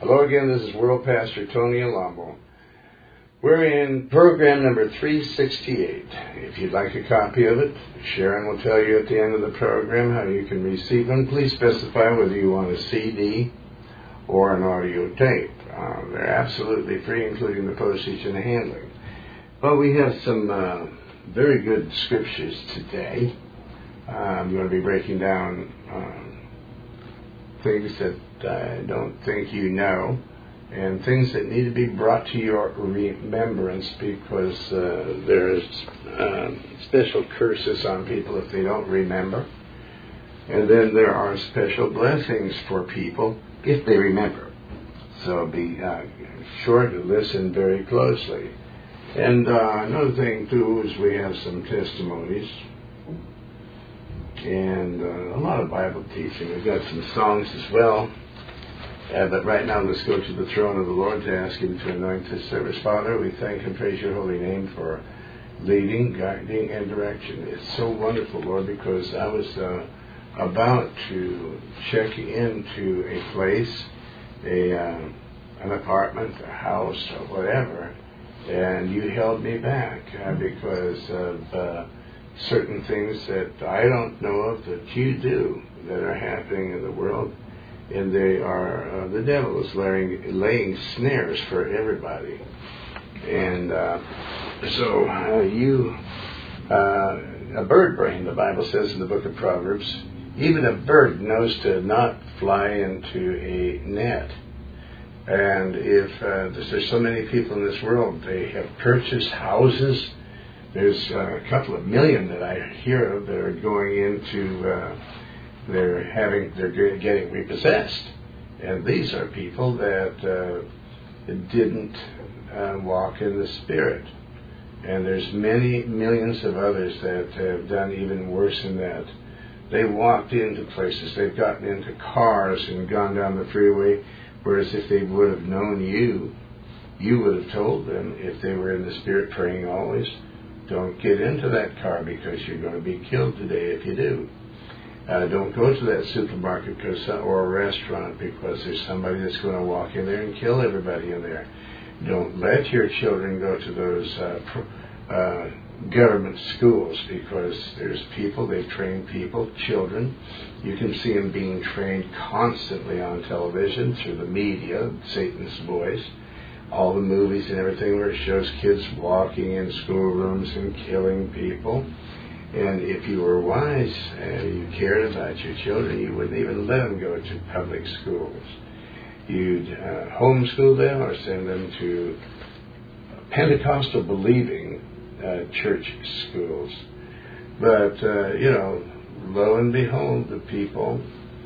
Hello again, this is World Pastor Tony Alombo. We're in program number 368. If you'd like a copy of it, Sharon will tell you at the end of the program how you can receive them. Please specify whether you want a CD or an audio tape. They're absolutely free, including the postage and the handling. Well, we have some very good scriptures today. I'm going to be breaking down things that I don't think you know, and things that need to be brought to your remembrance, because there's special curses on people if they don't remember. And then there are special blessings for people if they remember. So be sure to listen very closely. And another thing, too, is we have some testimonies and a lot of Bible teaching. We've got some songs as well. But right now, let's go to the throne of the Lord to ask Him to anoint this service. Father, we thank and praise Your holy name for leading, guiding, and direction. It's so wonderful, Lord, because I was about to check into a place, an apartment, a house, or whatever, and You held me back because of certain things that I don't know of that You do that are happening in the world. And they are, the devil is laying snares for everybody. And so a bird brain, the Bible says in the book of Proverbs, even a bird knows to not fly into a net. And if there's so many people in this world, they have purchased houses. There's a couple of million that I hear of that are going into they're getting repossessed. And these are people that didn't walk in the Spirit. And there's many millions of others that have done even worse than that. They walked into places, they've gotten into cars and gone down the freeway, whereas if they would have known You would have told them, if they were in the Spirit praying always, don't get into that car because you're going to be killed today if you do. Don't go to that supermarket or a restaurant because there's somebody that's going to walk in there and kill everybody in there. Don't let your children go to those government schools because there's people, they train people, children. You can see them being trained constantly on television through the media, Satan's voice, all the movies and everything where it shows kids walking in schoolrooms and killing people. And if you were wise and you cared about your children, you wouldn't even let them go to public schools. You'd homeschool them or send them to Pentecostal believing church schools. But, lo and behold, the people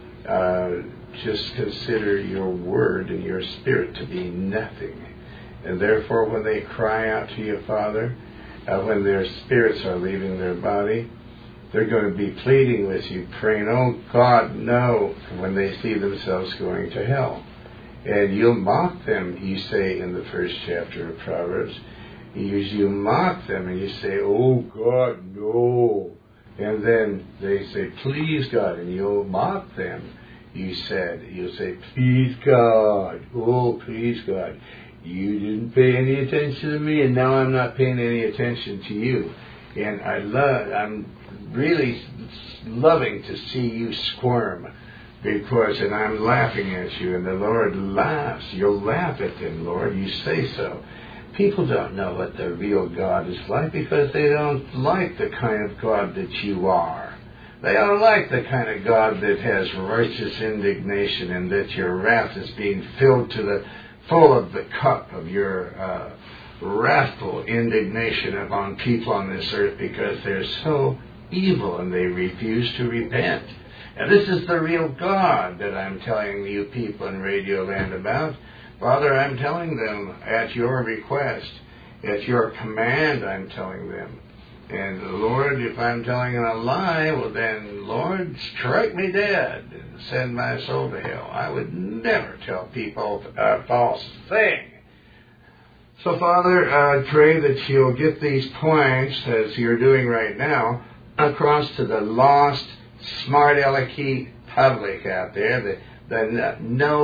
just consider Your word and Your Spirit to be nothing. And therefore, when they cry out to You, Father, when their spirits are leaving their body, they're going to be pleading with You, praying, oh God, no, when they see themselves going to hell. And You'll mock them, You say in the first chapter of Proverbs. You mock them and You say, oh God, no. And then they say, please God, and You'll mock them. You'll say, please God, oh please God. You didn't pay any attention to me, and now I'm not paying any attention to You. And I'm really loving to see you squirm, and I'm laughing at you, and the Lord laughs. You'll laugh at them, Lord. You say so. People don't know what the real God is like because they don't like the kind of God that You are. They don't like the kind of God that has righteous indignation and that Your wrath is being filled to the full of the cup of Your wrathful indignation upon people on this earth because they're so evil and they refuse to repent. And this is the real God that I'm telling you people in Radio Land about. Father, I'm telling them at Your request, at Your command I'm telling them. And Lord, if I'm telling a lie, well then, Lord, strike me dead and send my soul to hell. I would never tell people a false thing. So, Father, I pray that You'll get these points, as You're doing right now, across to the lost, smart alecky public out there that know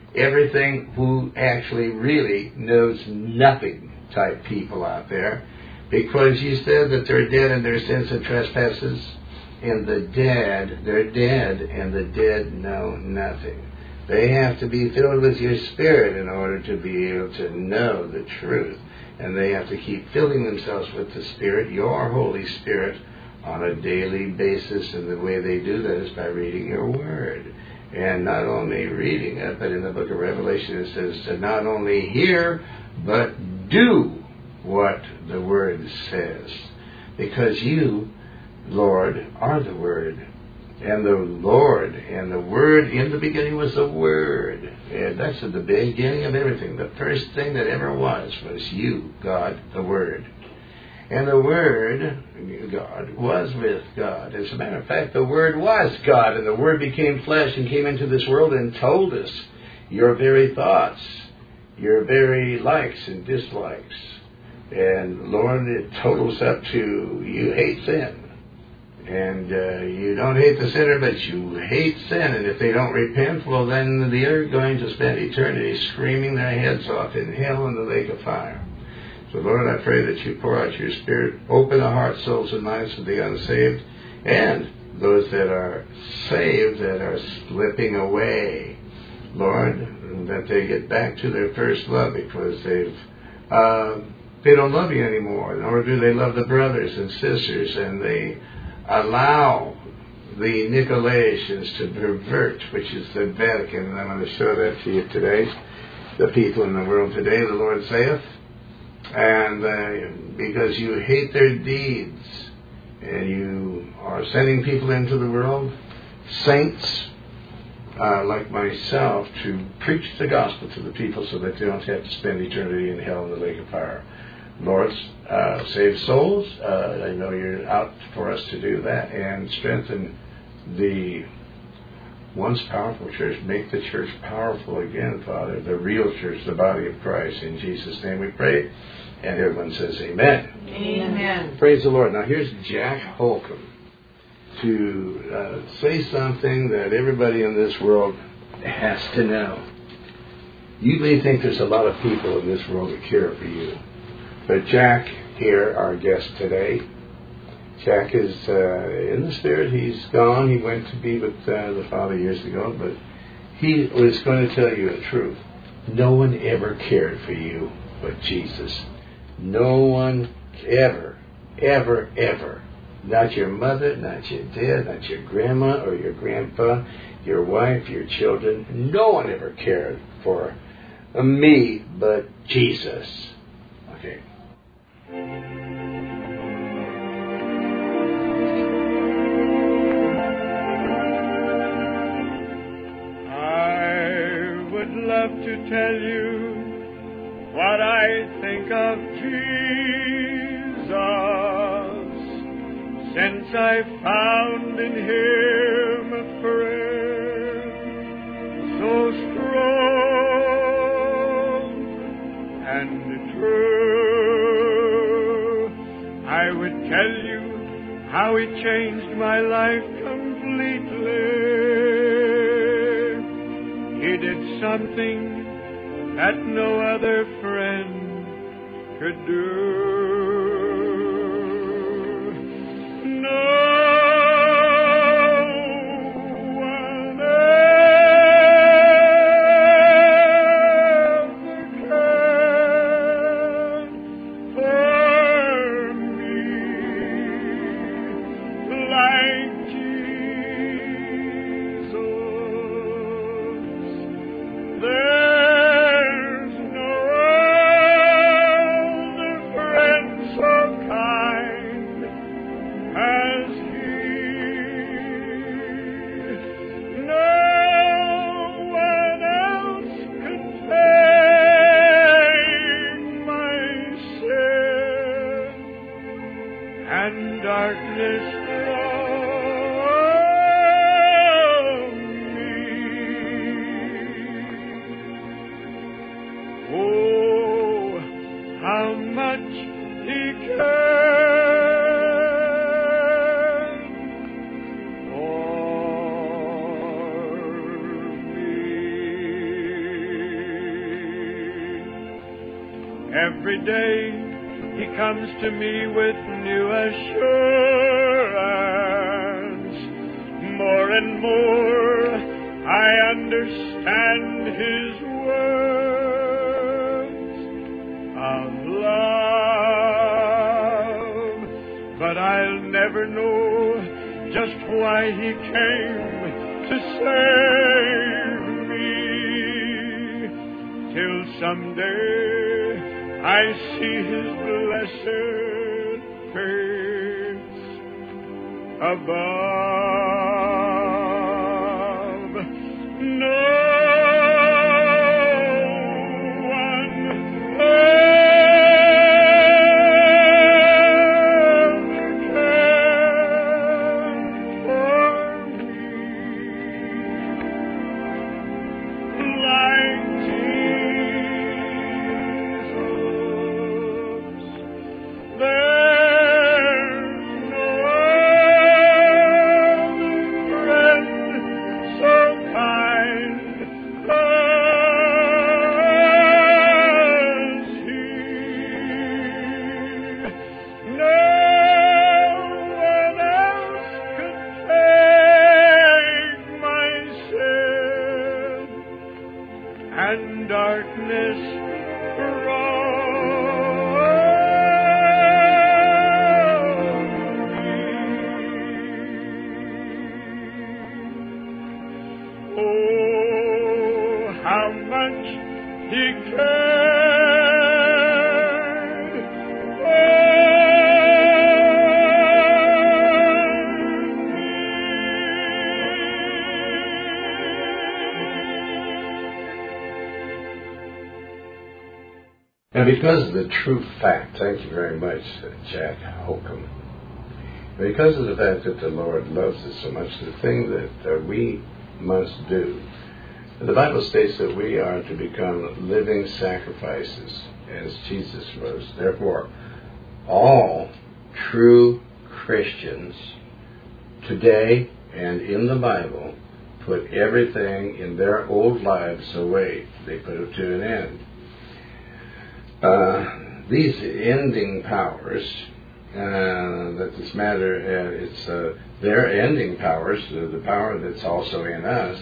everything who actually really knows nothing type people out there, because you said that they're dead in their sins and trespasses, and they're dead, and the dead know nothing. They have to be filled with your Spirit in order to be able to know the truth. And they have to keep filling themselves with the Spirit, your Holy Spirit, on a daily basis. And the way they do that is by reading your Word. And not only reading it, but in the book of Revelation it says to not only hear, but do what the Word says. Because you, Lord, are the Word. And the Lord, and the Word, in the beginning was the Word. And that's at the beginning of everything. The first thing that ever was you, God, the Word. And the Word, God, was with God. As a matter of fact, the Word was God, and the Word became flesh and came into this world and told us your very thoughts, your very likes and dislikes. And Lord, it totals up to you hate sin. And you don't hate the sinner, but you hate sin. And if they don't repent, well, then they're going to spend eternity screaming their heads off in hell and the lake of fire. So, Lord, I pray that you pour out your Spirit, open the hearts, souls, and minds of the unsaved, and those that are saved, that are slipping away. Lord, that they get back to their first love, because they don't love you anymore, nor do they love the brothers and sisters, and they allow the Nicolaitans to pervert, which is the Vatican, and I'm going to show that to you today. The people in the world today, the Lord saith, and because you hate their deeds, and you are sending people into the world, saints like myself, to preach the gospel to the people so that they don't have to spend eternity in hell in the lake of fire. Lord, save souls. I know you're out for us to do that, and strengthen the once powerful church. Make the church powerful again, Father, the real church, the body of Christ. In Jesus' name we pray, and everyone says amen. Amen. Praise the Lord. Now here's Jack Holcomb to say something that everybody in this world has to know. You may think there's a lot of people in this world that care for you. But Jack here, our guest today, Jack is in the Spirit. He's gone. He went to be with the Father years ago, but he was going to tell you the truth. No one ever cared for you but Jesus. No one ever, ever, ever. Not your mother, not your dad, not your grandma or your grandpa, your wife, your children. No one ever cared for me but Jesus. Okay. I would love to tell you what I think of Jesus, since I found in him a friend so strong and true. I would tell you how it changed my life completely. He did something that no other friend could do. No one ever cared for me like Jesus. There's no other friend so kind as he. No one else could take my sin and darkness from me. Oh, how much he cared for me. Every day He comes to me with new assurance. More and more I understand His words of love, but I'll never know just why He came to save me, till someday I see His blessed face above. No one And because of the true fact, thank you very much, Jack Holcomb, because of the fact that the Lord loves us so much, the thing that we must do, the Bible states that we are to become living sacrifices, as Jesus was. Therefore, all true Christians today and in the Bible put everything in their old lives away. They put it to an end. These ending powers that this matter, it's their ending powers, the power that's also in us,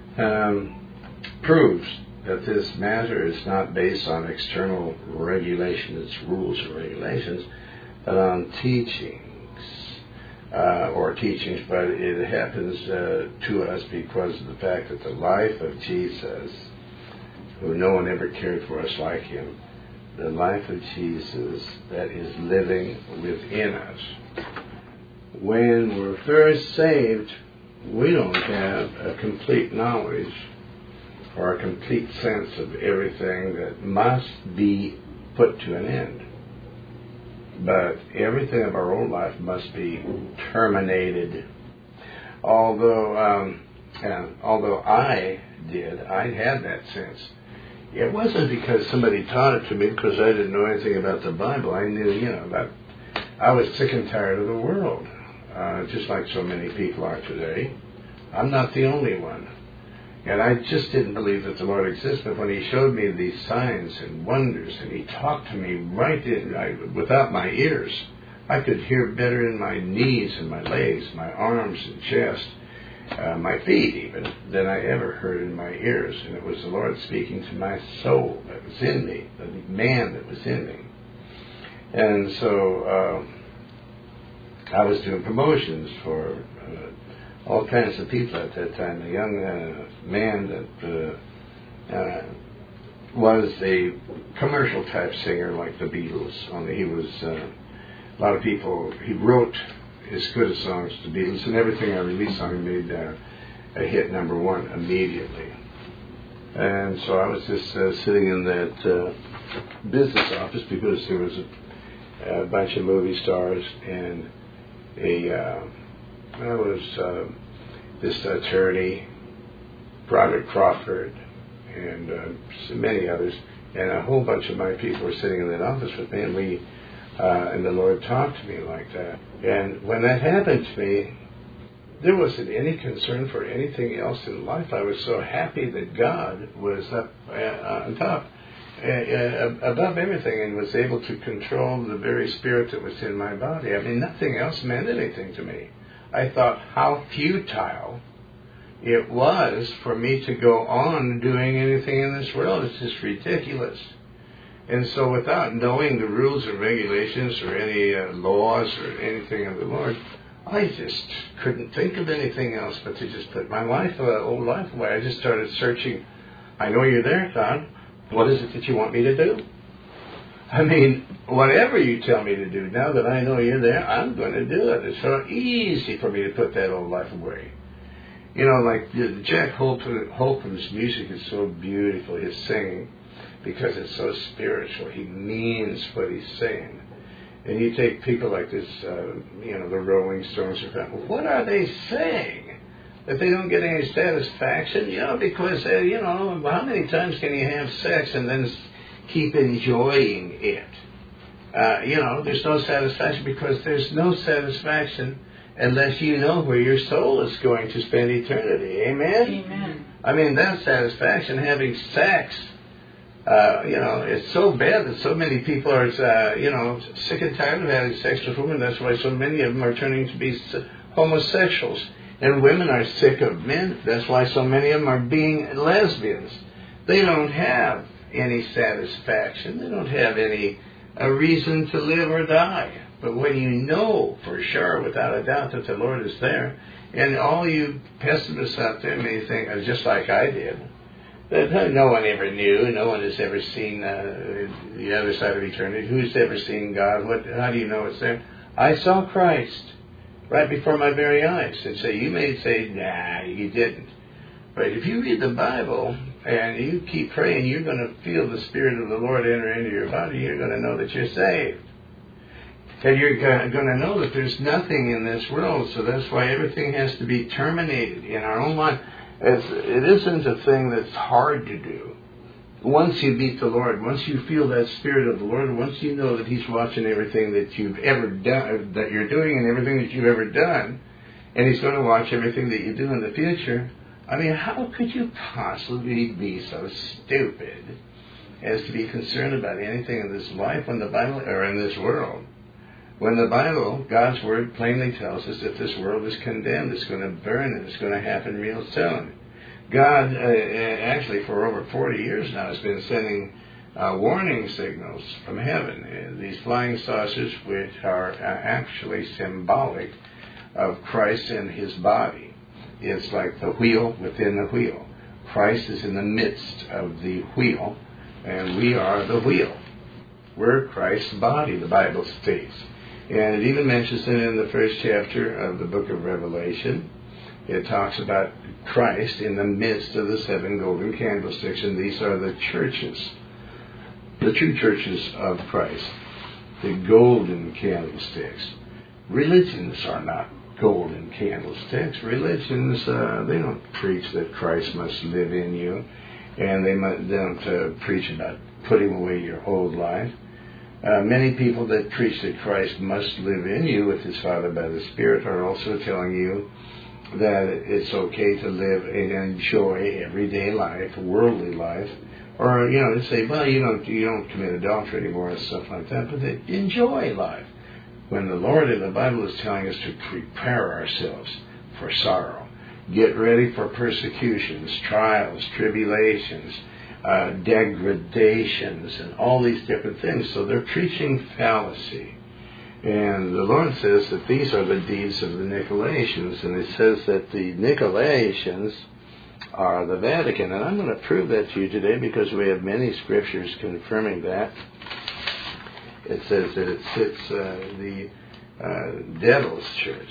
proves that this matter is not based on external regulations, rules or regulations, but on teachings, but it happens to us because of the fact that the life of Jesus, who no one ever cared for us like Him, the life of Jesus that is living within us. When we're first saved, we don't have a complete knowledge or a complete sense of everything that must be put to an end. But everything of our old life must be terminated. Although I had that sense. It wasn't because somebody taught it to me, because I didn't know anything about the Bible. I knew, I was sick and tired of the world, just like so many people are today. I'm not the only one. And I just didn't believe that the Lord existed. But when He showed me these signs and wonders, and He talked to me without my ears, I could hear better in my knees and my legs, my arms and chest, my feet even, than I ever heard in my ears. And it was the Lord speaking to my soul that was in me, the man that was in me. And so I was doing promotions for all kinds of people at that time. A young man that was a commercial type singer like the Beatles, only he was a lot of people, he wrote as good as songs to the Beatles, and everything I released on him made a hit #1 immediately. And so I was just sitting in that business office because there was a bunch of movie stars and this attorney, Broderick Crawford, and many others, and a whole bunch of my people were sitting in that office with me, and the Lord talked to me like that. And when that happened to me, there wasn't any concern for anything else in life. I was so happy that God was up on top. above everything, and was able to control the very spirit that was in my body. I mean, nothing else meant anything to me. I thought how futile it was for me to go on doing anything in this world. It's just ridiculous. And so without knowing the rules and regulations or any laws or anything of the Lord, I just couldn't think of anything else but to just put my old life away. I just started searching. I know you're there, God. What is it that you want me to do? I mean, whatever you tell me to do, now that I know you're there, I'm going to do it. It's so easy for me to put that old life away. You know, like Jack Holcomb's music is so beautiful, his singing, because it's so spiritual. He means what he's saying. And you take people like this, the Rolling Stones, what are they saying? That they don't get any satisfaction? Because, how many times can you have sex and then keep enjoying it? There's no satisfaction, because there's no satisfaction unless you know where your soul is going to spend eternity. Amen? Amen. I mean, that satisfaction, having sex, it's so bad that so many people are, sick and tired of having sex with women. That's why so many of them are turning to be homosexuals. And women are sick of men. That's why so many of them are being lesbians. They don't have any satisfaction. They don't have any reason to live or die. But when you know for sure, without a doubt, that the Lord is there, and all you pessimists out there may think, just like I did, that no one ever knew, no one has ever seen the other side of eternity. Who's ever seen God? How do you know it's there? I saw Christ right before my very eyes. And so you may say, nah, you didn't. But if you read the Bible and you keep praying, you're going to feel the Spirit of the Lord enter into your body. You're going to know that you're saved. And you're going to know that there's nothing in this world. So that's why everything has to be terminated in our own life. It isn't a thing that's hard to do. Once you meet the Lord, once you feel that Spirit of the Lord, once you know that He's watching everything that you've ever done, that you're doing, and everything that you've ever done, and He's going to watch everything that you do in the future. I mean, how could you possibly be so stupid as to be concerned about anything in this life when the Bible, or in this world? When the Bible, God's Word, plainly tells us that this world is condemned, it's going to burn, and it's going to happen real soon. God, actually for over 40 years now, has been sending warning signals from heaven. These flying saucers, which are actually symbolic of Christ and His body. It's like the wheel within the wheel. Christ is in the midst of the wheel, and we are the wheel. We're Christ's body, the Bible states. And it even mentions it in the first chapter of the book of Revelation. It talks about Christ in the midst of the 7 golden candlesticks, and these are the churches, the true churches of Christ, the golden candlesticks. Religions are not golden candlesticks. Religions, they don't preach that Christ must live in you, and they don't preach about putting away your old life. Many people that preach that Christ must live in you with His Father by the Spirit are also telling you that it's okay to live and enjoy everyday life, worldly life, or to say, well, you don't commit adultery anymore and stuff like that, but they enjoy life. When the Lord in the Bible is telling us to prepare ourselves for sorrow, get ready for persecutions, trials, tribulations, degradations, and all these different things. So they're preaching fallacy. And the Lord says that these are the deeds of the Nicolaitans, and it says that the Nicolaitans are the Vatican. And I'm going to prove that to you today because we have many scriptures confirming that. It says that it sits the devil's church.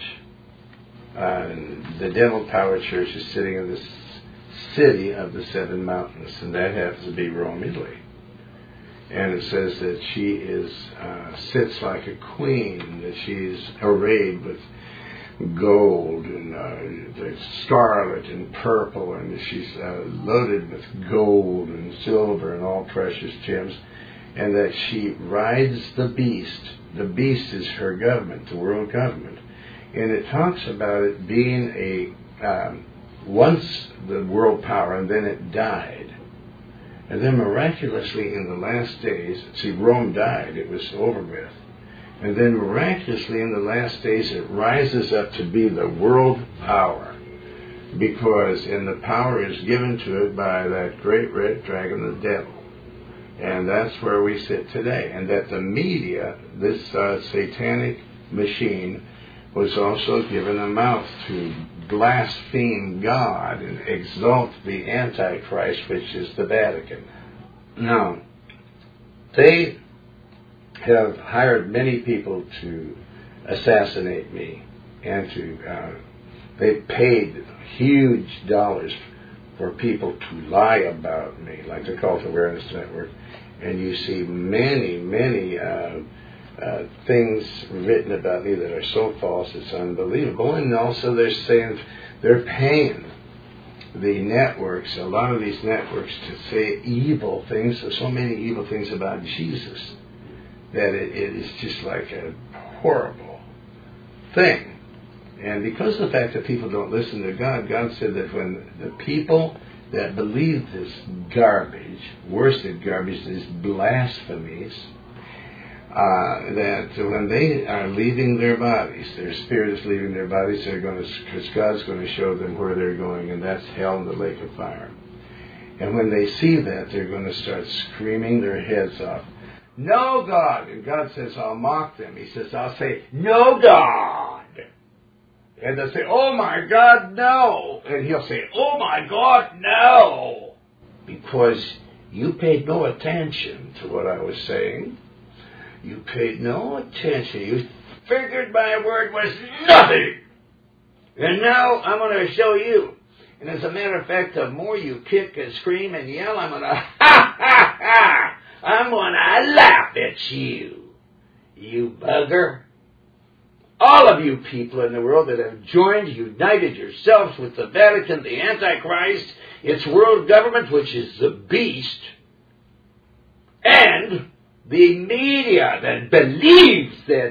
The devil-powered church is sitting in the city of the 7 mountains, and that happens to be Rome, Italy. And it says that she is sits like a queen, that she's arrayed with gold and scarlet and purple, and she's loaded with gold and silver and all precious gems, and that she rides the beast. The beast is her government, the world government. And it talks about it being once the world power, and then it died. And then miraculously in the last days, see, Rome died, it was over with. And then miraculously in the last days, it rises up to be the world power. And the power is given to it by that great red dragon, the devil. And that's where we sit today. And that the media, this satanic machine, was also given a mouth to blaspheme God and exalt the Antichrist, which is the Vatican. Now, they have hired many people to assassinate me, and they paid huge dollars for people to lie about me, like the Cult Awareness Network. And you see many things written about me that are so false it's unbelievable. And also they're saying they're paying the networks, a lot of these networks, to say evil things, so many evil things about Jesus, that it is just like a horrible thing. And because of the fact that people don't listen to God, God said that when the people that believe this garbage, worsted garbage, these blasphemies, that when they are leaving their bodies, their spirit is leaving their bodies, because God's going to show them where they're going, and that's hell and the lake of fire. And when they see that, they're going to start screaming their heads off, "No, God!" And God says, "I'll mock them." He says, "I'll say, 'No, God!' And they'll say, 'Oh my God, no!' And he'll say, 'Oh my God, no!' Because you paid no attention to what I was saying. You paid no attention. You figured my word was nothing. And now I'm going to show you. And as a matter of fact, the more you kick and scream and yell, I'm going to I'm going to laugh at you, you bugger. All of you people in the world that have united yourselves with the Vatican, the Antichrist, its world government, which is the beast, and the media that believes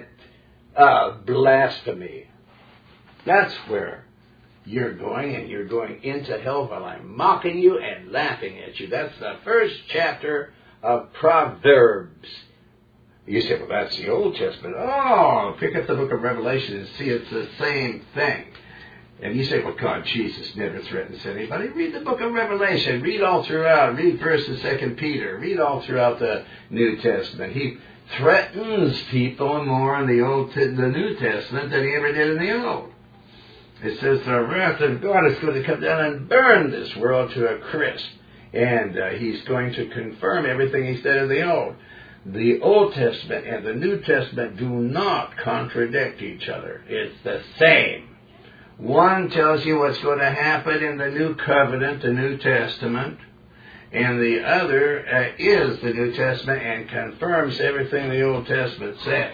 that blasphemy. That's where you're going, and you're going into hell while I'm mocking you and laughing at you. That's the first chapter of Proverbs. You say, well, that's the Old Testament. Oh, pick up the book of Revelation and see it's the same thing. And you say, well, God, Jesus never threatens anybody. Read the book of Revelation. Read all throughout. Read 1st and 2nd Peter. Read all throughout the New Testament. He threatens people more in the New Testament than he ever did in the Old. It says the wrath of God is going to come down and burn this world to a crisp. And he's going to confirm everything he said in the Old. The Old Testament and the New Testament do not contradict each other. It's the same. One tells you what's going to happen in the New Covenant, the New Testament, and the other is the New Testament and confirms everything the Old Testament says.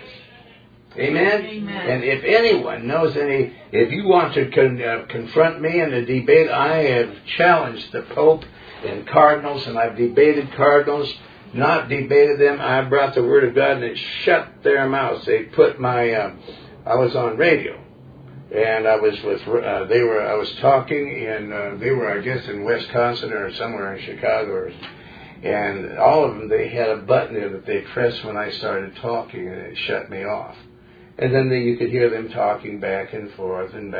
Amen? Amen. And if anyone knows if you want to confront me in a debate, I have challenged the Pope and cardinals, and I've debated cardinals, not debated them. I brought the Word of God and it shut their mouths. They put I was on radio. And I was I was talking, and they were, I guess, in Wisconsin or somewhere in Chicago, and all of them, they had a button there that they pressed when I started talking, and it shut me off. And then you could hear them talking back and forth, and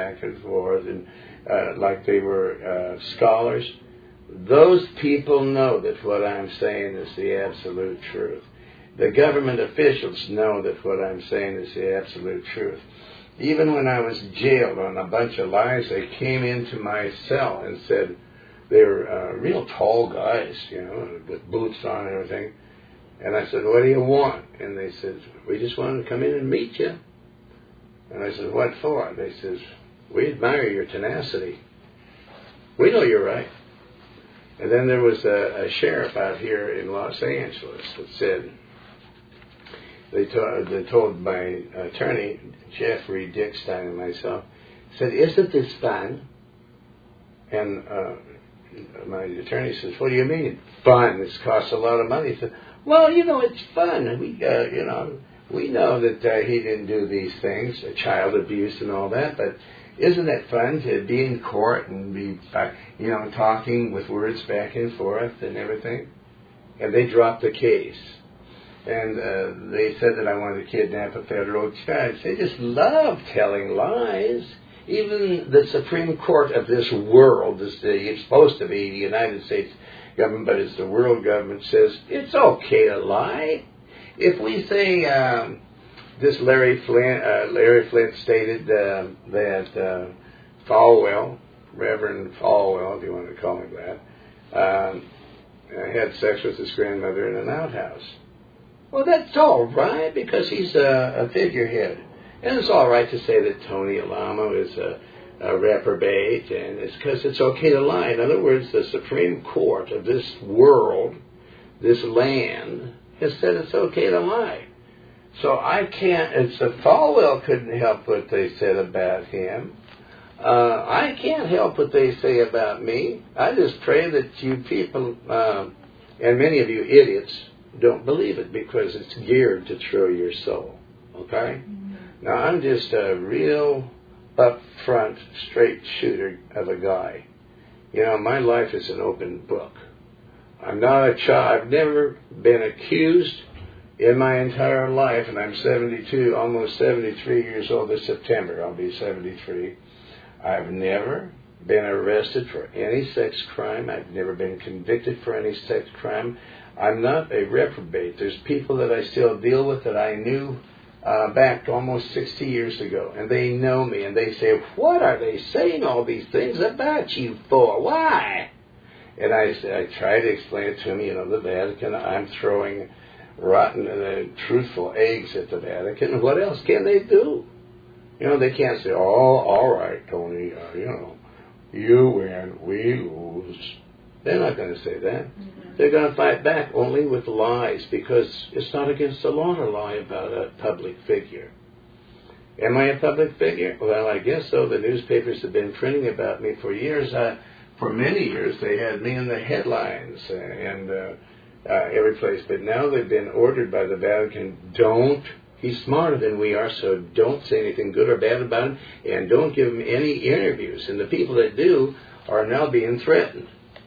like they were scholars. Those people know that what I'm saying is the absolute truth. The government officials know that what I'm saying is the absolute truth. Even when I was jailed on a bunch of lies, they came into my cell and said, they were real tall guys, with boots on and everything. And I said, what do you want? And they said, we just wanted to come in and meet you. And I said, what for? They said, we admire your tenacity. We know you're right. And then there was a sheriff out here in Los Angeles that said, they told my attorney, Jeffrey Dickstein, and myself, said, isn't this fun? And my attorney says, what do you mean, fun? This costs a lot of money. He said, well, it's fun. We know that he didn't do these things, child abuse and all that, but isn't it fun to be in court and be, talking with words back and forth and everything? and they dropped the case. And they said that I wanted to kidnap a federal judge. They just love telling lies. Even the Supreme Court of this world, it's supposed to be the United States government, but it's the world government, says it's okay to lie. If we say this Larry Flint stated that Falwell, Reverend Falwell, if you want to call him that, had sex with his grandmother in an outhouse. Well, that's all right because he's a figurehead. And it's all right to say that Tony Alamo is a reprobate, and it's because it's okay to lie. In other words, the Supreme Court of this world, this land, has said it's okay to lie. So I can't, and so Falwell couldn't help what they said about him. I can't help what they say about me. I just pray that you people, and many of you idiots, don't believe it because it's geared to throw your soul. Okay? Now, I'm just a real up-front, straight shooter of a guy. You know, my life is an open book. I'm not a child. I've never been accused in my entire life, and I'm 72, almost 73 years old this September. I'll be 73. I've never been arrested for any sex crime. I've never been convicted for any sex crime. I'm not a reprobate. There's people that I still deal with that I knew back almost 60 years ago, and they know me, and they say, what are they saying all these things about you for? Why? And I try to explain it to them, you know, the Vatican, I'm throwing rotten, truthful eggs at the Vatican. What else can they do? You know, they can't say, oh, all right, Tony, you know, you win, we lose. They're not going to say that. They're going to fight back only with lies because it's not against the law to lie about a public figure. Am I a public figure? Well, I guess so. The newspapers have been printing about me for years. For many years, they had me in the headlines and every place. But now they've been ordered by the Vatican, he's smarter than we are, so don't say anything good or bad about him, and don't give him any interviews. And the people that do are now being threatened.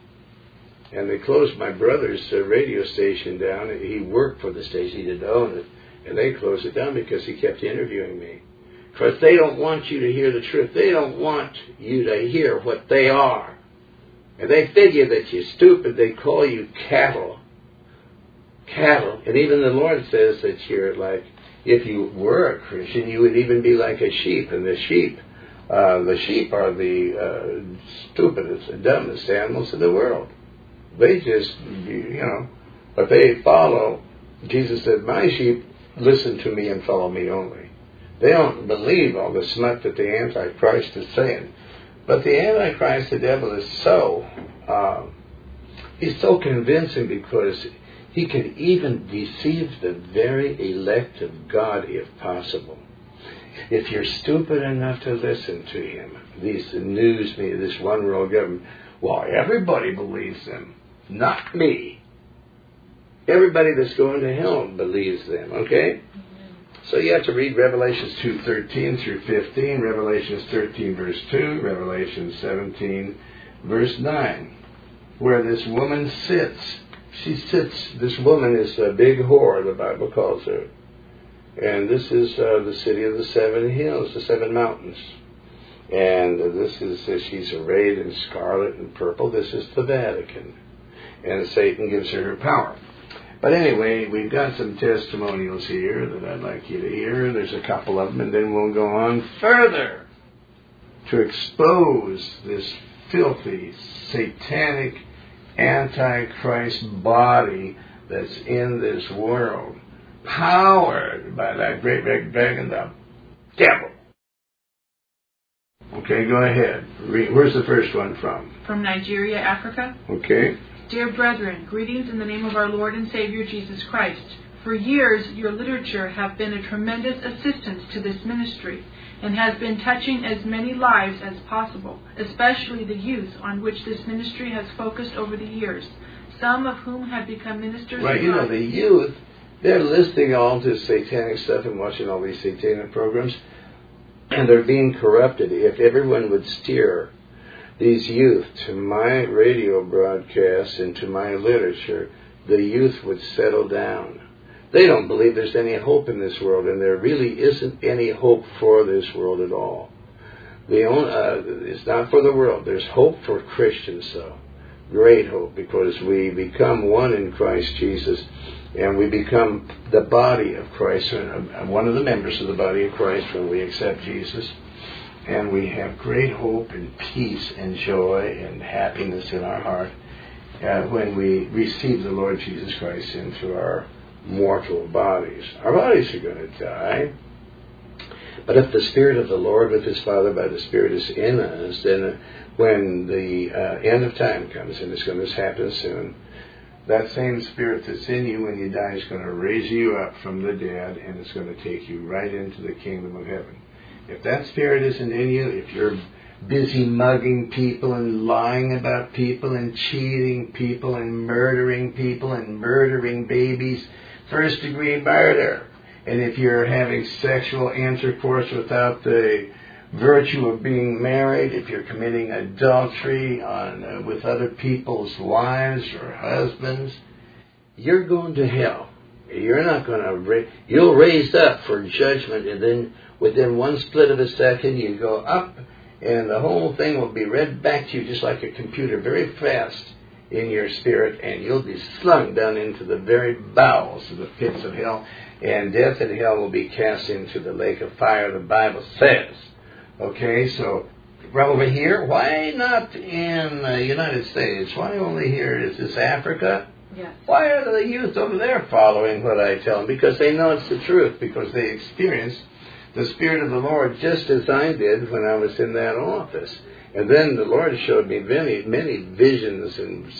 And they closed my brother's radio station down. He worked for the station. He didn't own it. And they closed it down because he kept interviewing me. Because they don't want you to hear the truth. They don't want you to hear what they are. And they figure that you're stupid. They call you cattle. Cattle. And even the Lord says that you're like, if you were a Christian, you would even be like a sheep. And the sheep are the stupidest and dumbest animals in the world. They just, you know, but they follow. Jesus said, my sheep listen to me and follow me only. They don't believe all the smut that the Antichrist is saying. But the Antichrist, the devil, is he's so convincing because he can even deceive the very elect of God if possible. If you're stupid enough to listen to him, these news media, this one world government, well, everybody believes them. Not me. Everybody that's going to hell believes them, okay? So you have to read Revelations 2:13 through 15, Revelations 13 verse 2, Revelation 17 verse 9, where this woman sits. This woman is a big whore, the Bible calls her. And this is the city of the seven hills, the seven mountains. And she's arrayed in scarlet and purple. This is the Vatican. And Satan gives her power. But anyway, we've got some testimonials here that I'd like you to hear. There's a couple of them, and then we'll go on further to expose this filthy, satanic, antichrist body that's in this world, powered by that great big dragon, the devil. Okay, go ahead. Where's the first one from? From Nigeria, Africa. Okay. Dear brethren, greetings in the name of our Lord and Savior Jesus Christ. For years, your literature have been a tremendous assistance to this ministry and has been touching as many lives as possible, especially the youth on which this ministry has focused over the years, some of whom have become ministers. Right, you know, the youth, they're listening all to satanic stuff and watching all these satanic programs, and they're being corrupted. If everyone would steer these youth to my radio broadcasts and to my literature, the youth would settle down. They don't believe there's any hope in this world, and there really isn't any hope for this world at all. It's not for the world. There's hope for Christians, though. Great hope, because we become one in Christ Jesus, and we become the body of Christ, one of the members of the body of Christ when we accept Jesus. And we have great hope and peace and joy and happiness in our heart when we receive the Lord Jesus Christ into our mortal bodies. Our bodies are going to die. But if the Spirit of the Lord with His Father by the Spirit is in us, then when the end of time comes, and it's going to happen soon, that same Spirit that's in you when you die is going to raise you up from the dead, and it's going to take you right into the kingdom of heaven. If that Spirit isn't in you, if you're busy mugging people and lying about people and cheating people and murdering babies, first-degree murder, and if you're having sexual intercourse without the virtue of being married, if you're committing adultery with other people's wives or husbands, you're going to hell. You're not going to. You'll raise up for judgment, and then within one split of a second, you go up, and the whole thing will be read back to you just like a computer, very fast in your spirit, and you'll be slung down into the very bowels of the pits of hell, and death and hell will be cast into the lake of fire, the Bible says. Okay, so right over here, why not in the United States? Why only here? Is this Africa? Yes. Why are the youth over there following what I tell them? Because they know it's the truth, because they experienced the Spirit of the Lord just as I did when I was in that office. And then the Lord showed me many visions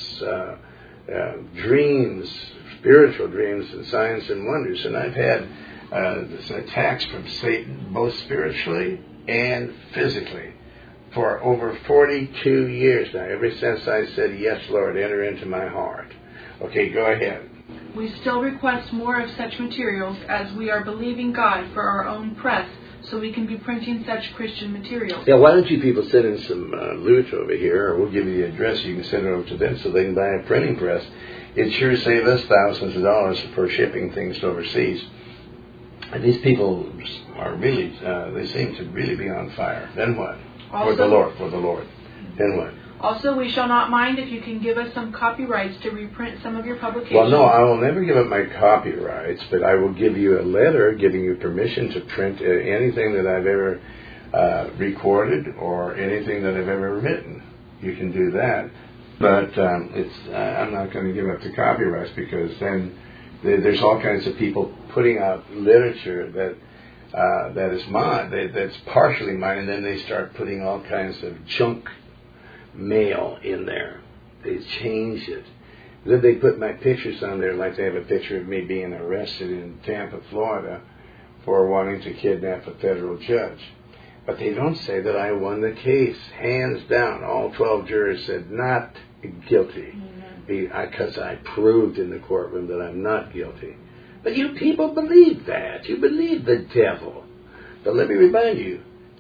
and dreams, spiritual dreams and signs and wonders. And I've had attacks from Satan, both spiritually and physically, for over 42 years now, ever since I said, yes, Lord, enter into my heart. Okay, go ahead. We still request more of such materials, as we are believing God for our own press, so we can be printing such Christian materials. Yeah, why don't you people send in some loot over here, or we'll give you the address. You can send it over to them so they can buy a printing press. It sure saves us thousands of dollars for shipping things to overseas. And these people are really, they seem to really be on fire. Then what? For the Lord. Then what? Also, we shall not mind if you can give us some copyrights to reprint some of your publications. Well, no, I will never give up my copyrights, but I will give you a letter giving you permission to print anything that I've ever recorded or anything that I've ever written. You can do that. But I'm not going to give up the copyrights, because then there's all kinds of people putting out literature that is mine, that's partially mine, and then they start putting all kinds of junk mail in there. They change it. Then they put my pictures on there, like they have a picture of me being arrested in Tampa, Florida, for wanting to kidnap a federal judge. But they don't say that I won the case, hands down. All 12 jurors said not guilty, because I proved in the courtroom that I'm not guilty. But you people believe that. You believe the devil. But let me remind you,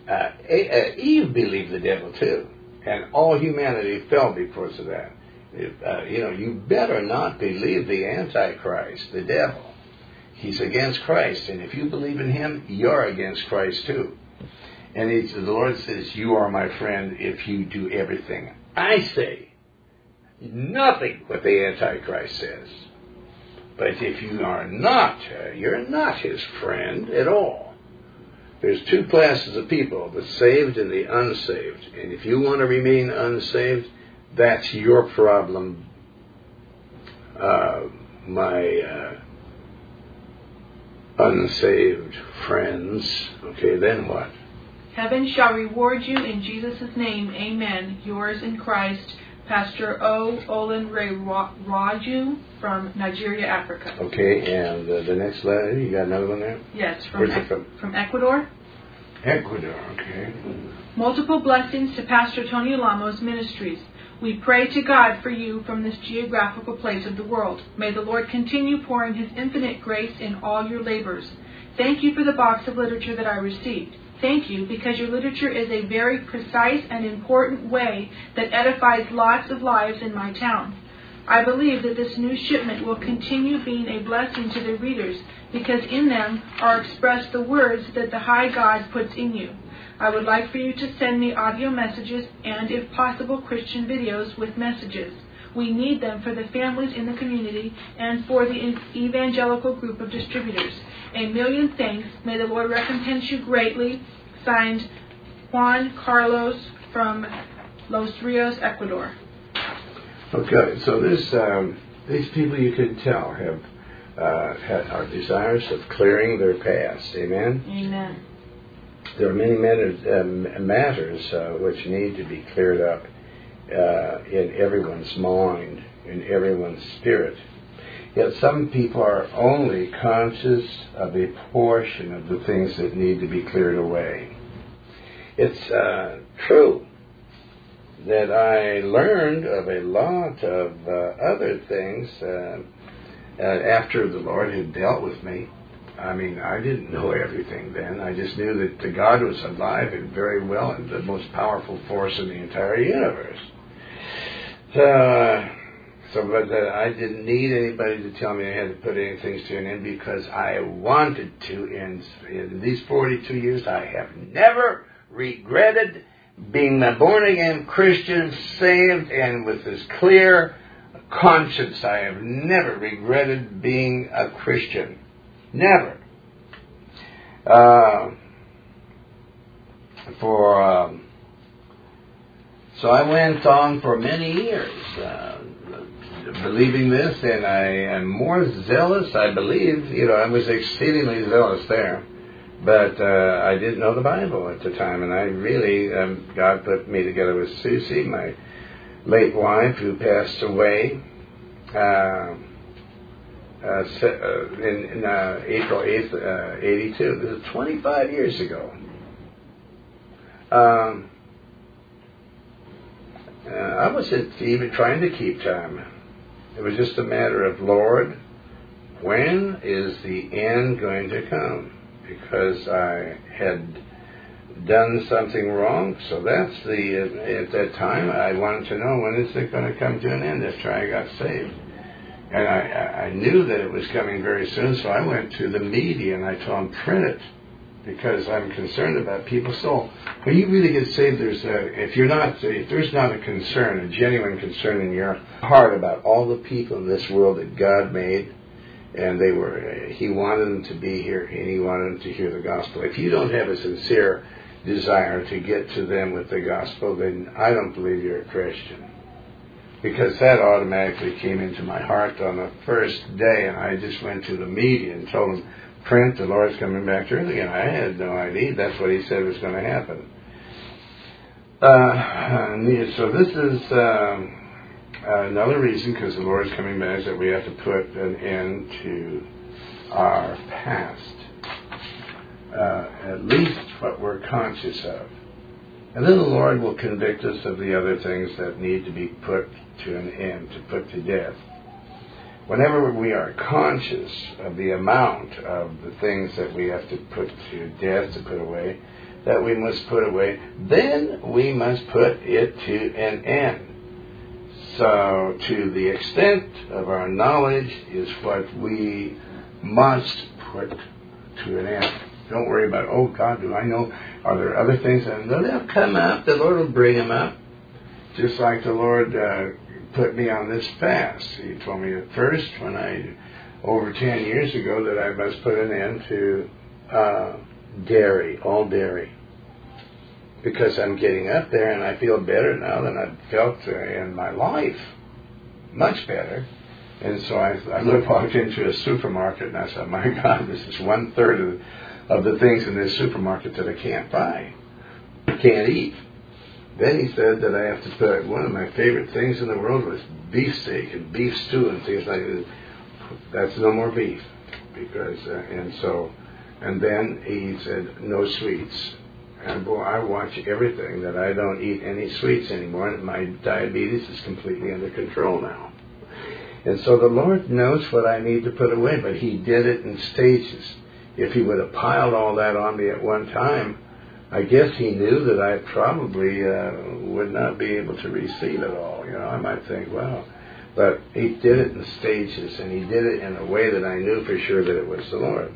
Eve believed the devil too. And all humanity fell because of that. You better not believe the Antichrist, the devil. He's against Christ. And if you believe in him, you're against Christ too. And the Lord says, you are my friend if you do everything I say. Nothing what the Antichrist says. But if you are not, you're not his friend at all. There's two classes of people, the saved and the unsaved. And if you want to remain unsaved, that's your problem, my unsaved friends. Okay, then what? Heaven shall reward you in Jesus' name. Amen. Yours in Christ, Pastor O. Olenre Raju from Nigeria, Africa. Okay, and the next letter, you got another one there? Yes, from Ecuador. Ecuador, okay. Multiple blessings to Pastor Tony Lamo's ministries. We pray to God for you from this geographical place of the world. May the Lord continue pouring His infinite grace in all your labors. Thank you for the box of literature that I received. Thank you, because your literature is a very precise and important way that edifies lots of lives in my town. I believe that this new shipment will continue being a blessing to the readers because in them are expressed the words that the High God puts in you. I would like for you to send me audio messages and, if possible, Christian videos with messages. We need them for the families in the community and for the evangelical group of distributors. A million thanks. May the Lord recompense you greatly. Signed, Juan Carlos from Los Rios, Ecuador. Okay, so these people, you can tell, are desirous of clearing their past. Amen? Amen. There are many matters which need to be cleared up in everyone's mind, in everyone's spirit. Yet some people are only conscious of a portion of the things that need to be cleared away. It's true that I learned of a lot of other things after the Lord had dealt with me. I mean, I didn't know everything then. I just knew that God was alive and very well and the most powerful force in the entire universe. But I didn't need anybody to tell me I had to put any things to an end because I wanted to. In these 42 years, I have never regretted being a born-again Christian, saved, and with this clear conscience. I have never regretted being a Christian. Never. So I went on for many years believing this, and I am more zealous, I believe. I was exceedingly zealous there. But I didn't know the Bible at the time, and I really, God put me together with Susie, my late wife, who passed away in April 8th, 82. This is 25 years ago. I wasn't even trying to keep time. It was just a matter of, Lord, when is the end going to come? Because I had done something wrong. So that's at that time, I wanted to know, when is it going to come to an end after I got saved? And I knew that it was coming very soon, so I went to the media and I told them, print it, because I'm concerned about people's soul. When you really get saved, if there's not a concern, a genuine concern in your heart about all the people in this world that God made, and He wanted them to be here, and He wanted them to hear the gospel. If you don't have a sincere desire to get to them with the gospel, then I don't believe you're a Christian. Because that automatically came into my heart on the first day, and I just went to the media and told them, print, the Lord's coming back early, and I had no idea. That's what He said was going to happen. So this is another reason, because the Lord's coming back, is that we have to put an end to our past, at least what we're conscious of. And then the Lord will convict us of the other things that need to be put to an end, to put to death. Whenever we are conscious of the amount of the things that we have to put to death, to put away, that we must put away, then we must put it to an end. So, to the extent of our knowledge is what we must put to an end. Don't worry about, oh God, do I know? Are there other things? And they'll come up. The Lord will bring them up. Just like the Lord put me on this fast. He told me at first, over 10 years ago, that I must put an end to dairy, all dairy. Because I'm getting up there and I feel better now than I've felt in my life. Much better. And so I walked into a supermarket and I said, my God, this is 1/3 of the things in this supermarket that I can't buy. I can't eat. Then he said that I have to put, one of my favorite things in the world was beefsteak and beef stew and things like that. That's no more beef. Because, and then he said, no sweets. And boy, I watch everything that I don't eat any sweets anymore, and my diabetes is completely under control now. And so the Lord knows what I need to put away, but He did it in stages. If He would have piled all that on me at one time, I guess He knew that I probably would not be able to receive it all. I might think, wow, But he did it in stages, and he did it in a way that I knew for sure that it was the Lord.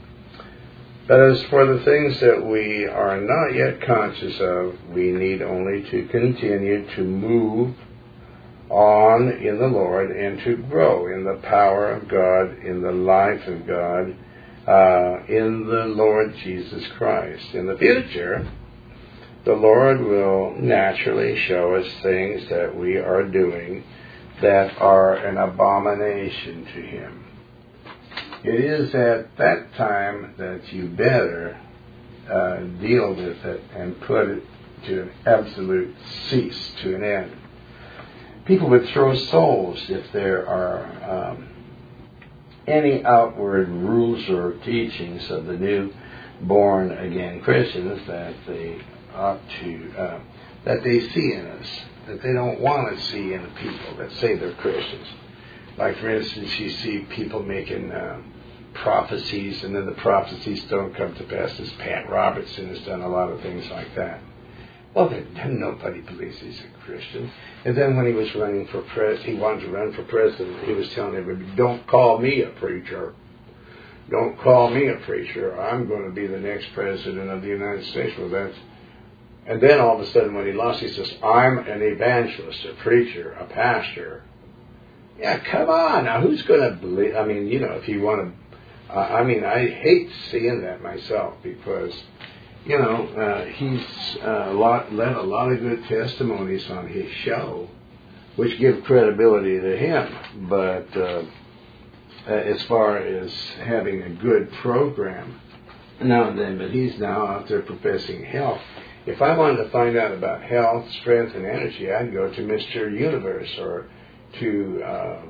But as for the things that we are not yet conscious of, we need only to continue to move on in the Lord and to grow in the power of God, in the life of God, in the Lord Jesus Christ. In the future, the Lord will naturally show us things that we are doing that are an abomination to Him. It is at that time that you better deal with it and put it to an absolute cease, to an end. People would throw souls if there are any outward rules or teachings of the new born again Christians that they ought to, that they see in us, that they don't want to see in the people that say they're Christians. Like, for instance, you see people making prophecies, and then the prophecies don't come to pass, as Pat Robertson has done a lot of things like that. Well, then nobody believes he's a Christian. And then when he was running for he wanted to run for president, he was telling everybody, don't call me a preacher. Don't call me a preacher. I'm going to be the next president of the United States. Well, and then all of a sudden when he lost, he says, I'm an evangelist, a preacher, a pastor. Yeah, come on. Now, who's going to believe? I mean, if you want to, I hate seeing that myself because, he's led a lot of good testimonies on his show, which give credibility to him. But as far as having a good program, now and then, but he's now out there professing health. If I wanted to find out about health, strength, and energy, I'd go to Mr. Universe or to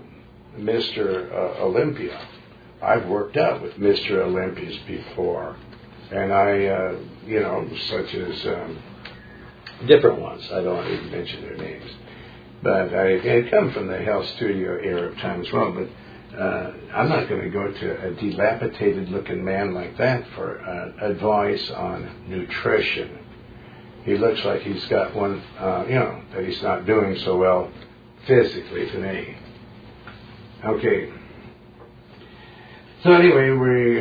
Mr. Olympia. I've worked out with Mr. Olympias before, and I, such as different ones. I don't want to even mention their names, but I come from the health studio era of time as well. But I'm not going to go to a dilapidated-looking man like that for advice on nutrition. He looks like he's got one, that he's not doing so well physically to me. Okay. So anyway, we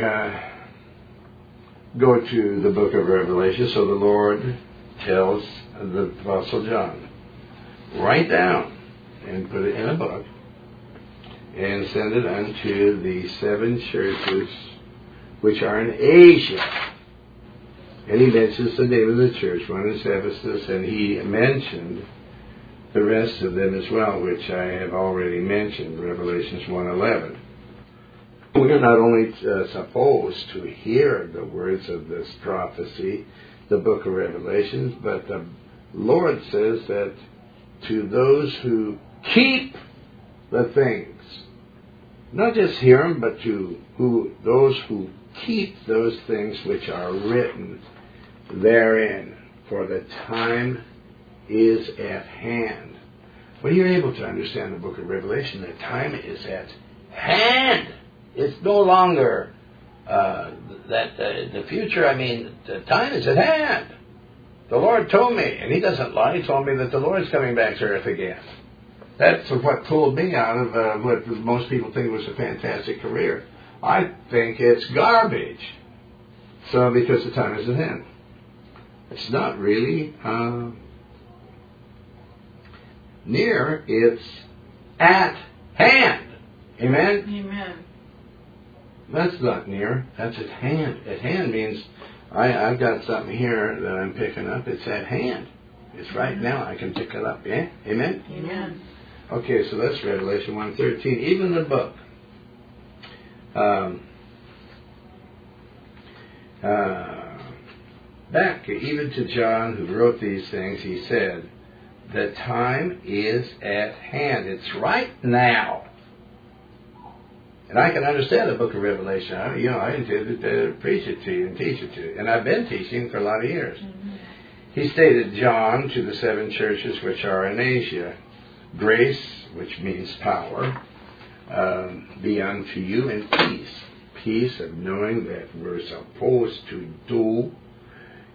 go to the book of Revelation. So the Lord tells the Apostle John, write down and put it in a book and send it unto the 7 churches which are in Asia. And he mentions the name of the church. One is Ephesus, and he mentioned the rest of them as well, which I have already mentioned, Revelations 1:11. We are not only supposed to hear the words of this prophecy, the book of Revelations, but the Lord says that to those who keep the things, not just hear them, but to those who keep those things which are written therein, for the time is at hand. When you're able to understand the book of Revelation, the time is at hand. It's no longer the future. The time is at hand. The Lord told me, and He doesn't lie, He told me that the Lord's coming back to earth again. That's what pulled me out of what most people think was a fantastic career. I think it's garbage. So, because the time is at hand. It's not really near, it's at hand. Amen? Amen. That's not near, that's at hand. At hand means I've got something here that I'm picking up. It's at hand. It's right now. I can pick it up. Yeah? Amen? Amen. Okay, so that's Revelation 1:13. Even the book. Back even to John, who wrote these things, he said, the time is at hand. It's right now. And I can understand the book of Revelation. I intended to preach it to you and teach it to you. And I've been teaching for a lot of years. Mm-hmm. He stated, John, to the 7 churches which are in Asia, grace, which means power, be unto you, and peace. Peace of knowing that we're supposed to do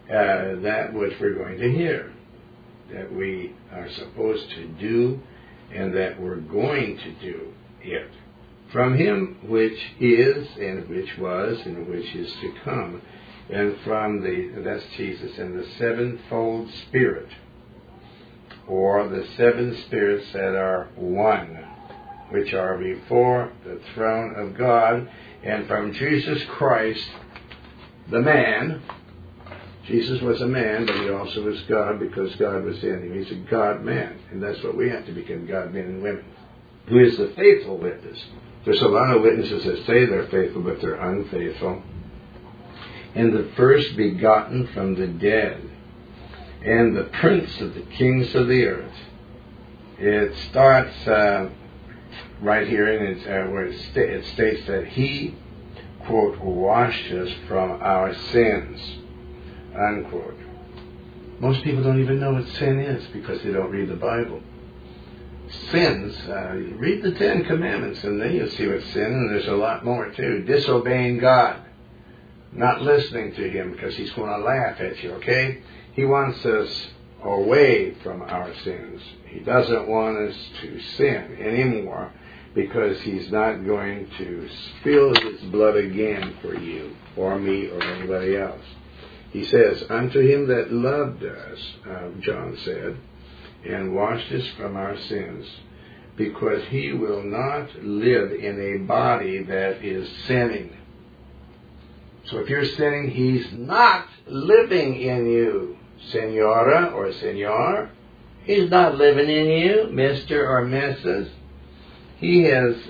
that which we're going to hear. That we are supposed to do and that we're going to do it. From him which is, and which was, and which is to come, and from that's Jesus, and the sevenfold Spirit, or the seven spirits that are one, which are before the throne of God, and from Jesus Christ, the man. Jesus was a man, but he also was God, because God was in him. He's a God-man, and that's what we have to become, God-men and women, who is the faithful witness. There's a lot of witnesses that say they're faithful, but they're unfaithful. And the first begotten from the dead, and the prince of the kings of the earth. It starts right here, and where it states that he, quote, washed us from our sins, unquote. Most people don't even know what sin is because they don't read the Bible. Sins, read the 10 Commandments, and then you'll see what sin, and there's a lot more too. Disobeying God, not listening to him because he's going to laugh at you, okay? He wants us away from our sins. He doesn't want us to sin anymore because he's not going to spill his blood again for you, or me, or anybody else. He says, unto him that loved us, John said, and washed us from our sins, because he will not live in a body that is sinning. So if you're sinning, he's not living in you, senora or senor. He's not living in you, Mr. or Mrs. He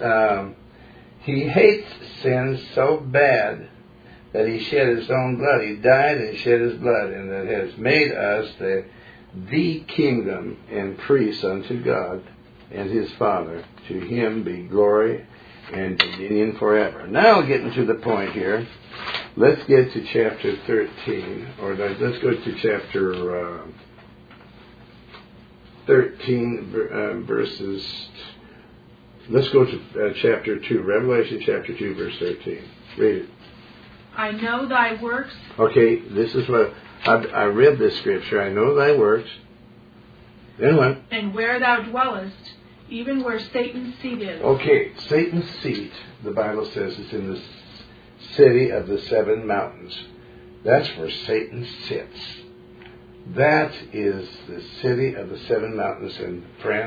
hates sin so bad that he shed his own blood. He died and shed his blood, and that has made us the kingdom and priests unto God and his Father. To him be glory and dominion forever. Now getting to the point here, let's get to chapter 13, or let's go to chapter 13 verses. Let's go to chapter 2, Revelation chapter 2, verse 13. Read it. I know thy works. Okay, this is what I read this scripture. I know thy works. Then what? And where thou dwellest, even where Satan's seat is. Okay, Satan's seat, the Bible says, is in the city of the 7 mountains. That's where Satan sits. That is the city of the 7 mountains. And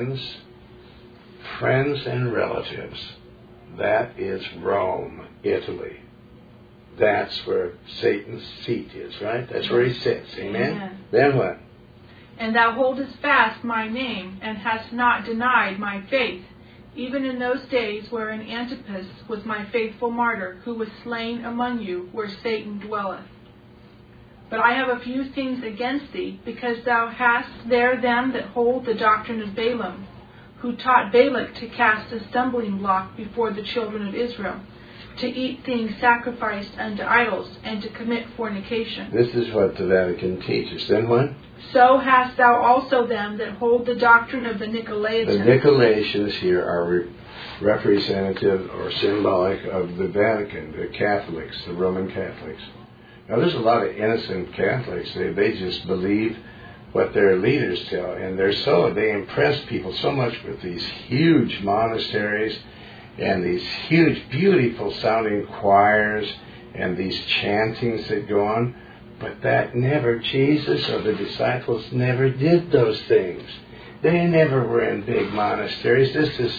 friends and relatives, that is Rome, Italy. That's where Satan's seat is, right? That's where he sits. Amen? Then what? And thou holdest fast my name, and hast not denied my faith, even in those days wherein Antipas was my faithful martyr, who was slain among you, where Satan dwelleth. But I have a few things against thee, because thou hast there them that hold the doctrine of Balaam, who taught Balak to cast a stumbling block before the children of Israel, to eat things sacrificed unto idols, and to commit fornication. This is what the Vatican teaches. Then what? So hast thou also them that hold the doctrine of the Nicolaitans. The Nicolaitans here are representative or symbolic of the Vatican, the Catholics, the Roman Catholics. Now there's a lot of innocent Catholics. They just believe what their leaders tell, and they impress people so much with these huge monasteries and these huge, beautiful sounding choirs and these chantings that go on. But Jesus or the disciples never did those things. They never were in big monasteries. This is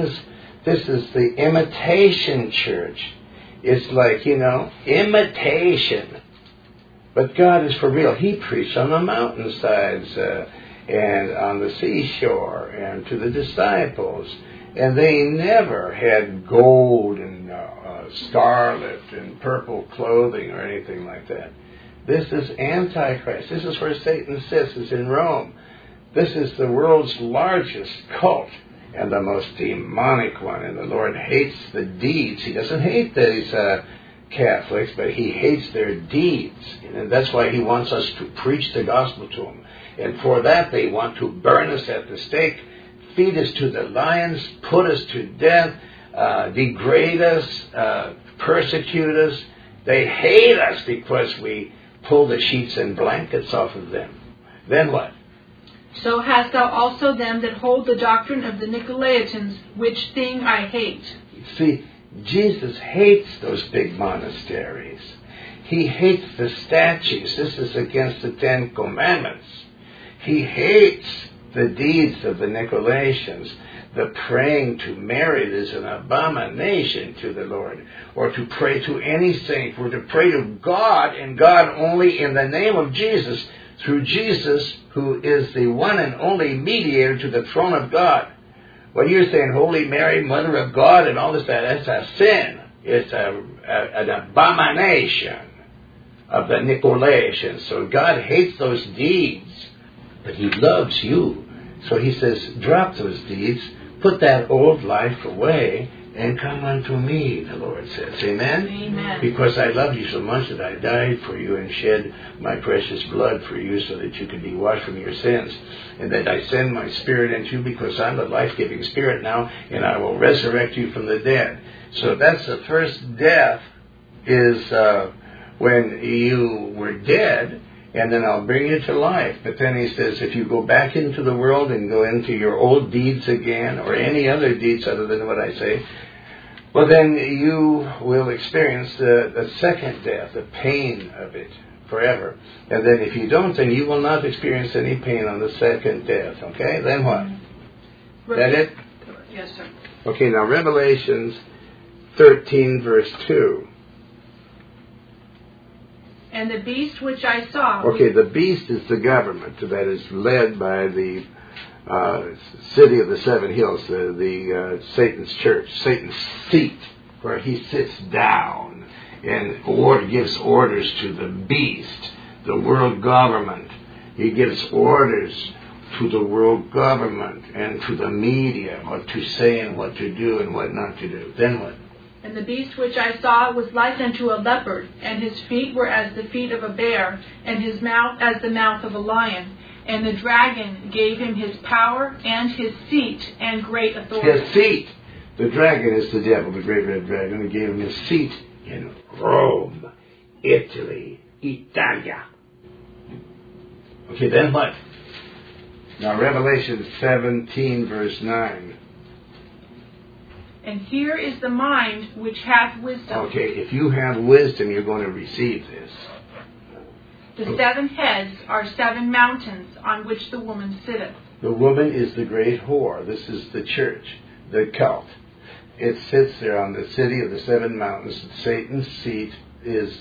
the imitation church. It's like, imitation. But God is for real. He preached on the mountainsides and on the seashore and to the disciples. And they never had gold and scarlet and purple clothing or anything like that. This is Antichrist. This is where Satan sits. It's in Rome. This is the world's largest cult and the most demonic one. And the Lord hates the deeds. He doesn't hate these Catholics, but he hates their deeds. And that's why he wants us to preach the gospel to them. And for that, they want to burn us at the stake, feed us to the lions, put us to death, degrade us, persecute us. They hate us because we pull the sheets and blankets off of them. Then what? So hast thou also them that hold the doctrine of the Nicolaitans, which thing I hate. See, Jesus hates those big monasteries. He hates the statues. This is against the Ten Commandments. He hates the deeds of the Nicolaitans. The praying to Mary is an abomination to the Lord. Or to pray to any saint. Or to pray to God and God only in the name of Jesus. Through Jesus, who is the one and only mediator to the throne of God. When you're saying Holy Mary, Mother of God, and all this, that's a sin. It's an abomination of the Nicolaitans. So God hates those deeds, but He loves you. So He says, drop those deeds, put that old life away, and come unto me, the Lord says. Amen? Amen. Because I love you so much that I died for you and shed my precious blood for you so that you could be washed from your sins. And that I send my Spirit into you because I'm the life-giving Spirit now, and I will resurrect you from the dead. So that's the first death, is when you were dead, and then I'll bring you to life. But then He says, if you go back into the world and go into your old deeds again, or any other deeds other than what I say, well, then you will experience the second death, the pain of it, forever. And then if you don't, then you will not experience any pain on the second death. Okay? Then what? That it? Yes, sir. Okay, now Revelations 13, verse 2. And the beast which I saw... Okay, the beast is the government that is led by the city of the seven hills, the Satan's church, Satan's seat, where he sits down and gives orders to the beast, the world government. He gives orders to the world government and to the media what to say and what to do and what not to do. Then what? And the beast which I saw was like unto a leopard, and his feet were as the feet of a bear, and his mouth as the mouth of a lion. And the dragon gave him his power and his seat and great authority. His seat. The dragon is the devil, the great red dragon. He gave him his seat in Rome, Italy, Italia. Okay, then what? Now Revelation 17, verse 9. And here is the mind which hath wisdom. Okay, if you have wisdom, you're going to receive this. The 7 heads are 7 mountains on which the woman sitteth. The woman is the great whore. This is the church, the cult. It sits there on the city of the 7 mountains. Satan's seat is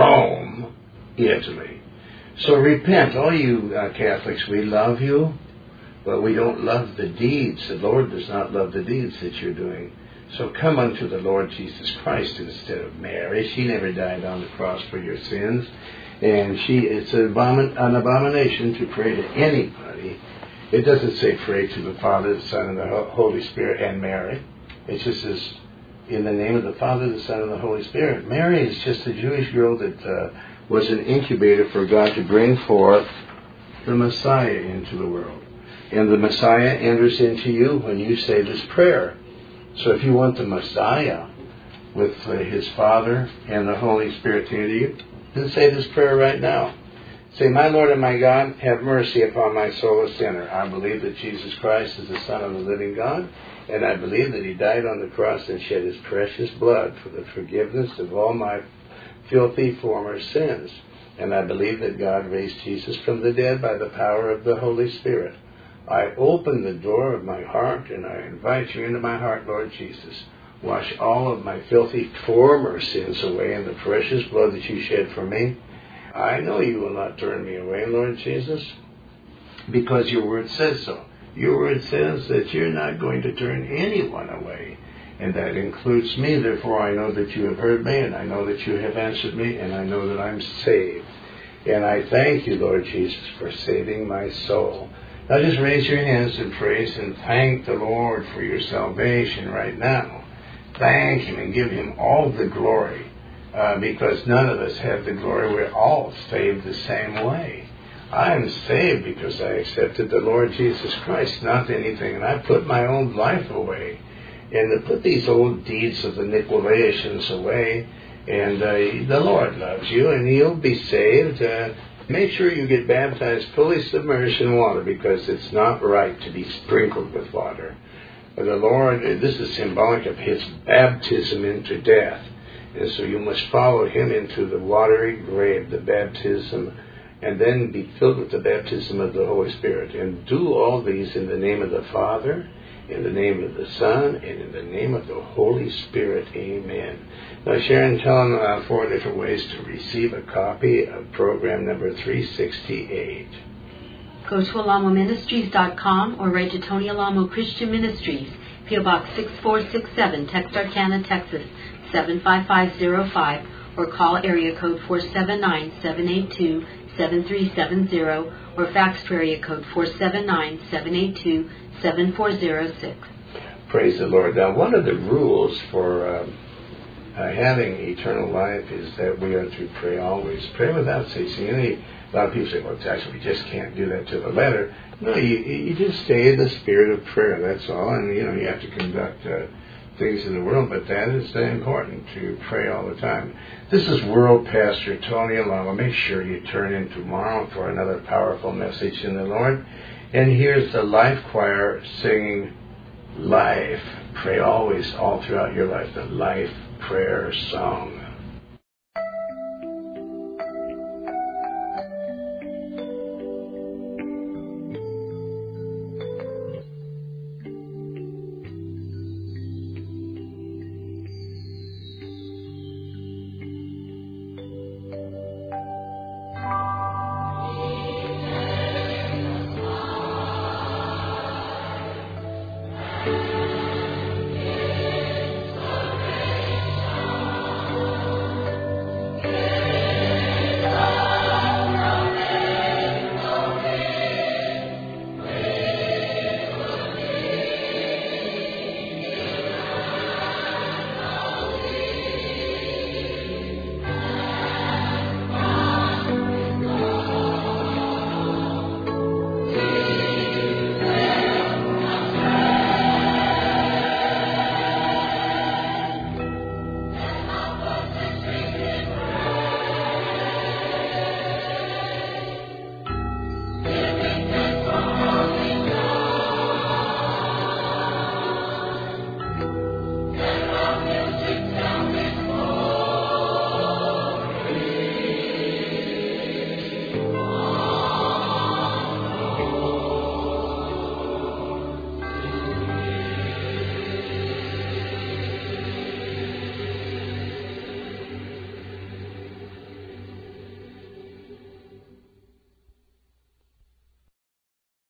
Rome, Italy. So repent, all you Catholics. We love you, but we don't love the deeds. The Lord does not love the deeds that you're doing. So come unto the Lord Jesus Christ instead of Mary. She never died on the cross for your sins. And it's an abomination to pray to anybody. It doesn't say pray to the Father, the Son, and the Holy Spirit, and Mary. It just says, in the name of the Father, the Son, and the Holy Spirit. Mary is just a Jewish girl that was an incubator for God to bring forth the Messiah into the world. And the Messiah enters into you when you say this prayer. So if you want the Messiah with His Father and the Holy Spirit to enter you, then say this prayer right now. Say, my Lord and my God, have mercy upon my soul, a sinner. I believe that Jesus Christ is the Son of the living God, and I believe that He died on the cross and shed His precious blood for the forgiveness of all my filthy former sins. And I believe that God raised Jesus from the dead by the power of the Holy Spirit. I open the door of my heart and I invite you into my heart, Lord Jesus. Wash all of my filthy former sins away in the precious blood that you shed for me. I know you will not turn me away, Lord Jesus, because your word says so. Your word says that you're not going to turn anyone away, and that includes me. Therefore, I know that you have heard me, and I know that you have answered me, and I know that I'm saved. And I thank you, Lord Jesus, for saving my soul. Now just raise your hands in praise and thank the Lord for your salvation right now. Thank Him and give Him all the glory, because none of us have the glory. We're all saved the same way. I am saved because I accepted the Lord Jesus Christ, not anything. And I put my own life away. And to put these old deeds of the Nicolaitans away. And the Lord loves you, and you'll be saved. Make sure you get baptized fully submerged in water, because it's not right to be sprinkled with water. The Lord, this is symbolic of His baptism into death. And so you must follow Him into the watery grave, the baptism, and then be filled with the baptism of the Holy Spirit. And do all these in the name of the Father, in the name of the Son, and in the name of the Holy Spirit. Amen. Now, Sharon, tell them 4 different ways to receive a copy of program number 368. Go to alamoministries.com or write to Tony Alamo Christian Ministries, P.O. Box 6467, Texarkana, Texas 75505, or call area code 479-782-7370, or fax to area code 479-782-7406. Praise the Lord. Now, one of the rules for having eternal life is that we are to pray always. Pray without ceasing. A lot of people say, well, actually, we just can't do that to the letter. No, you just stay in the spirit of prayer, that's all. And, you have to conduct things in the world, but that is important, to pray all the time. This is World Pastor Tony Alamo. Make sure you turn in tomorrow for another powerful message in the Lord. And here's the Life Choir singing Life. Pray always, all throughout your life, the Life Prayer Song.